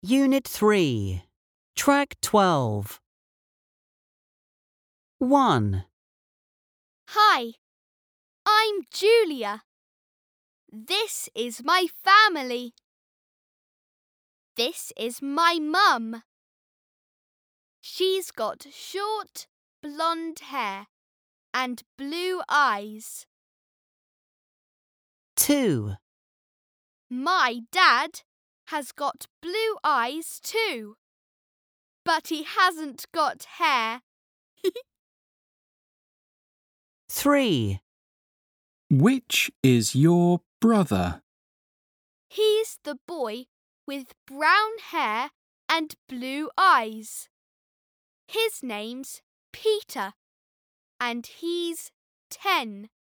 Unit 3, Track 12. 1. Hi, I'm Julia. This is my family. This is my mum. She's got short, blonde hair and blue eyes. 2. My dad has got blue eyes too, but he hasn't got hair. 3. Which is your brother? He's the boy with brown hair and blue eyes. His name's Peter, and he's 10.